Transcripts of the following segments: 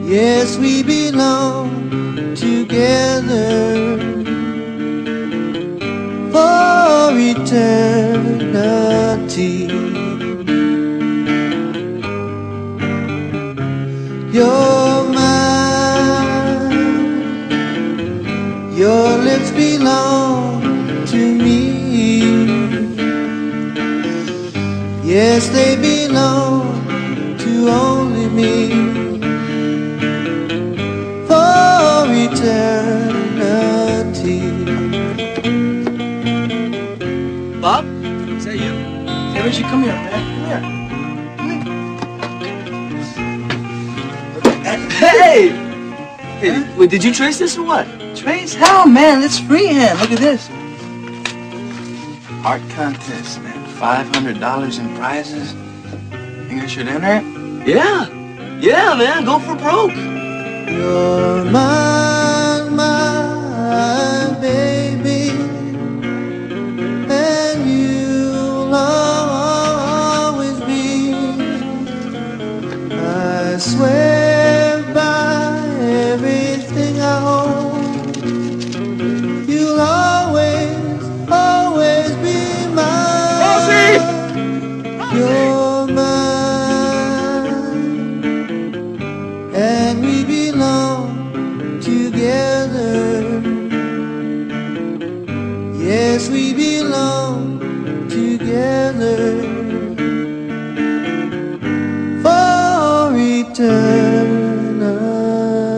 Yes, we belong together for eternity. You're mine, your lips belong to me. Yes, they belong to only me for eternity. Bob, is that you? Hey, Richie, come here, man. Come here. Hey! Hey, wait, did you trace this or what? Trace? How, man? It's freehand. Look at this. Art contest, man. $500 in prizes. Think I should enter it? Yeah. Yeah, man, go for broke. You're my baby, and you'll always be. I swear by everything I hold, you'll always, always be mine. Rosie! You're mine, and we belong together. Yes, we belong together for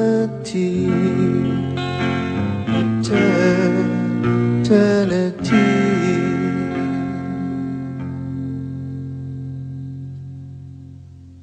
eternity. Eternity.